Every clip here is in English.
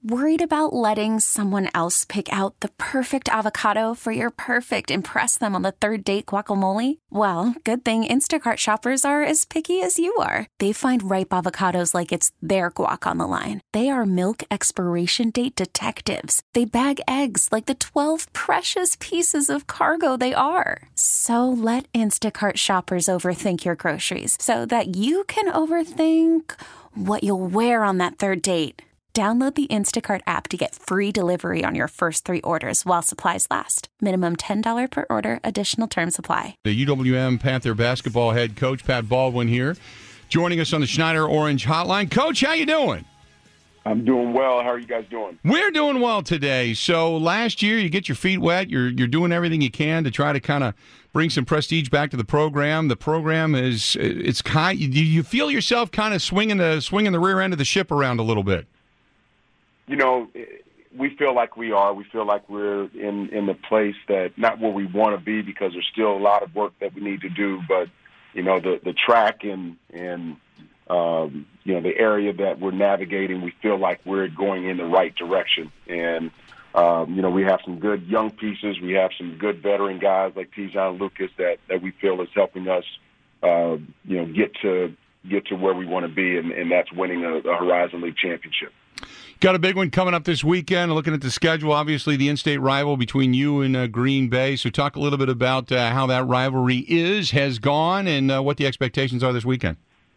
Worried about letting someone else pick out the perfect avocado for your perfect impress them on the third date guacamole? Well, good thing Instacart shoppers are as picky as you are. They find ripe avocados like it's their guac on the line. They are milk expiration date detectives. They bag eggs like the 12 precious pieces of cargo they are. So let Instacart shoppers overthink your groceries so that you can overthink what you'll wear on that third date. Download the Instacart app to get free delivery on your first 3 orders while supplies last. Minimum $10 per order. Additional terms apply. The UWM Panther basketball head coach, Pat Baldwin, here, joining us on the Schneider Orange Hotline. Coach, how you doing? I'm doing well. How are you guys doing? We're doing well today. So last year, you get your feet wet. You're doing everything you can to try to kind of bring some prestige back to the program. The program is you feel yourself kind of swinging the rear end of the ship around a little bit. You know, we feel like we are. We feel like we're in the place that not where we want to be because there's still a lot of work that we need to do. But, you know, the track and you know, the area that we're navigating, we feel like we're going in the right direction. And, you know, we have some good young pieces. We have some good veteran guys like Tijon Lucas that we feel is helping us, you know, get to where we want to be, and that's winning a Horizon League championship. Got a big one coming up this weekend. Looking at the schedule, obviously the in-state rival between you and Green Bay. So talk a little bit about how that rivalry has gone, and what the expectations are this weekend.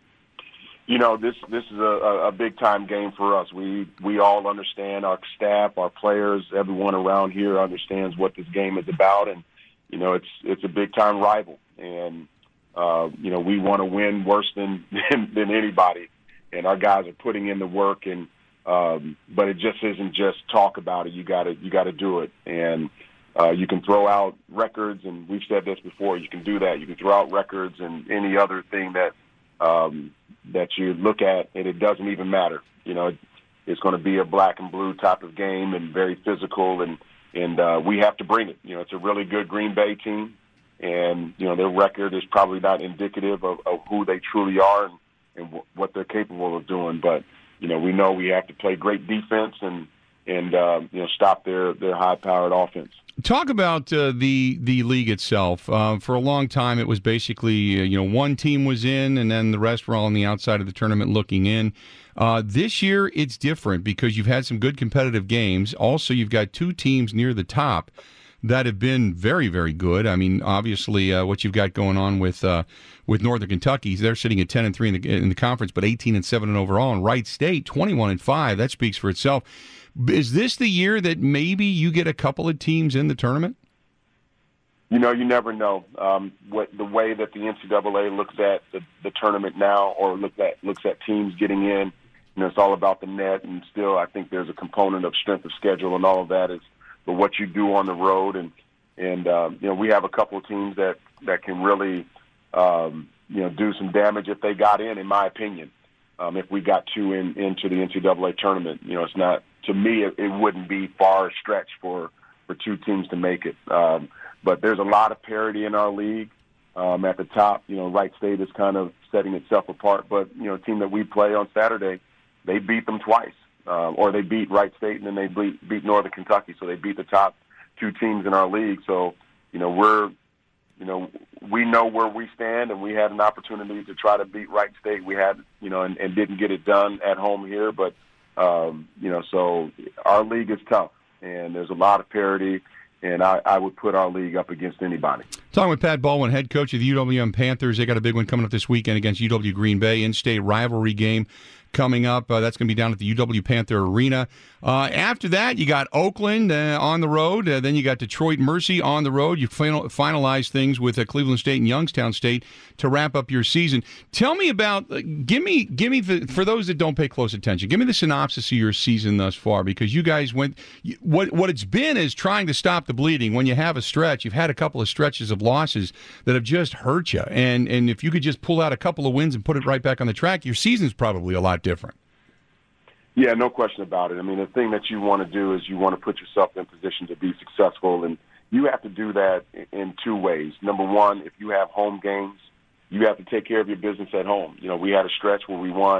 You know, this is a big-time game for us. We all understand, our staff, our players, everyone around here understands what this game is about, and, you know, it's a big-time rival. And, you know, we want to win worse than anybody, and our guys are putting in the work, and but it just isn't just talk about it. You got to do it, and you can throw out records, and we've said this before. You can do that. You can throw out records and any other thing that you look at, and it doesn't even matter. You know, it's going to be a black and blue type of game and very physical, and we have to bring it. You know, it's a really good Green Bay team, and you know their record is probably not indicative of who they truly are and what they're capable of doing, but. You know, we know we have to play great defense and you know, stop their high-powered offense. Talk about the league itself. For a long time, it was basically you know, one team was in, and then the rest were all on the outside of the tournament looking in. This year, it's different because you've had some good competitive games. Also, you've got 2 teams near the top that have been very, very good. I mean, obviously, what you've got going on with Northern Kentucky, they're sitting at 10-3 in the conference, but 18-7 overall. And Wright State, 21-5. That speaks for itself. Is this the year that maybe you get a couple of teams in the tournament? You know, you never know. The way that the NCAA looks at the tournament now, or looks at teams getting in, you know, it's all about the net, and still, I think there's a component of strength of schedule and all of that is. But what you do on the road, and you know, we have a couple of teams that can really you know, do some damage if they got in my opinion. If we got 2 into the NCAA tournament, you know, it's not, to me it wouldn't be far stretch for 2 teams to make it. But there's a lot of parity in our league. At the top, you know, Wright State is kind of setting itself apart, but you know, a team that we play on Saturday, they beat them twice. Or they beat Wright State, and then they beat Northern Kentucky. So they beat the top 2 teams in our league. So, you know, we know where we stand, and we had an opportunity to try to beat Wright State. We had, you know, and didn't get it done at home here. But, you know, so our league is tough, and there's a lot of parity, and I would put our league up against anybody. Talking with Pat Baldwin, head coach of the UWM Panthers. They got a big one coming up this weekend against UW Green Bay, in-state rivalry game coming up. That's going to be down at the UW Panther Arena. After that, you got Oakland on the road. Then you got Detroit Mercy on the road. You finalize things with Cleveland State and Youngstown State to wrap up your season. Tell me about, give me for those that don't pay close attention, give me the synopsis of your season thus far, because you guys went, what it's been is trying to stop the bleeding. When you have a stretch, you've had a couple of stretches of losses that have just hurt you. And if you could just pull out a couple of wins and put it right back on the track, your season's probably a lot different. Yeah, no question about it. I mean, the thing that you want to do is you want to put yourself in position to be successful, and you have to do that in 2 ways. Number one, if you have home games, you have to take care of your business at home. You know, we had a stretch where we won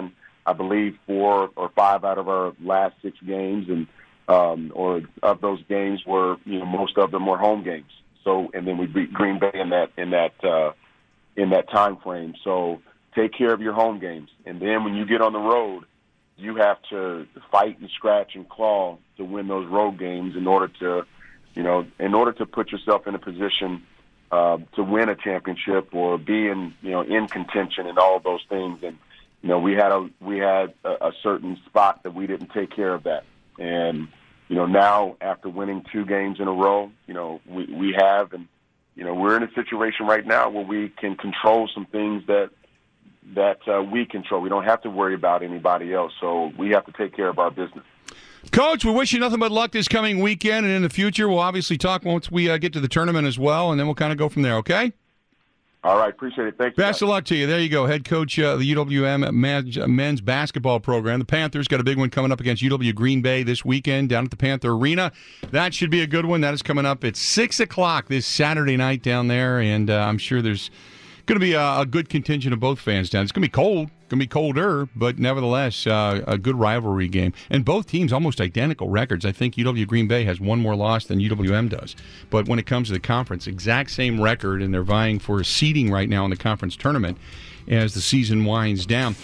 I believe 4 or 5 out of our last 6 games, and or of those games were, most of them were home games. So, and then we beat Green Bay in that time frame. So take care of your home games, and then when you get on the road, you have to fight and scratch and claw to win those road games in order to put yourself in a position to win a championship or be in contention and all of those things. And we had a certain spot that we didn't take care of that. And now after winning 2 games in a row, we have, and we're in a situation right now where we can control some things that we control. We don't have to worry about anybody else, so we have to take care of our business. Coach, we wish you nothing but luck this coming weekend, and in the future, we'll obviously talk once we get to the tournament as well, and then we'll kind of go from there, okay? All right, appreciate it. Thank you. Best of luck to you. There you go, head coach of the UWM men's basketball program. The Panthers got a big one coming up against UW Green Bay this weekend down at the Panther Arena. That should be a good one. That is coming up at 6 o'clock this Saturday night down there, and I'm sure there's going to be a good contingent of both fans down. It's going to be cold. Going to be colder, but nevertheless, a good rivalry game. And both teams almost identical records. I think UW Green Bay has 1 more loss than UWM does. But when it comes to the conference, exact same record, and they're vying for seeding right now in the conference tournament as the season winds down.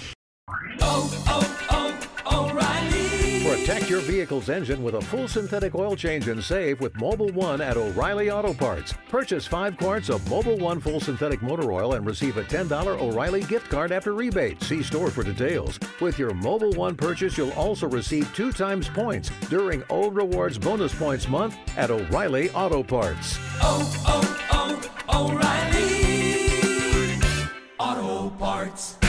Protect your vehicle's engine with a full synthetic oil change and save with Mobil 1 at O'Reilly Auto Parts. Purchase 5 quarts of Mobil 1 full synthetic motor oil and receive a $10 O'Reilly gift card after rebate. See store for details. With your Mobil 1 purchase, you'll also receive 2 times points during Old Rewards Bonus Points Month at O'Reilly Auto Parts. O'Reilly Auto Parts.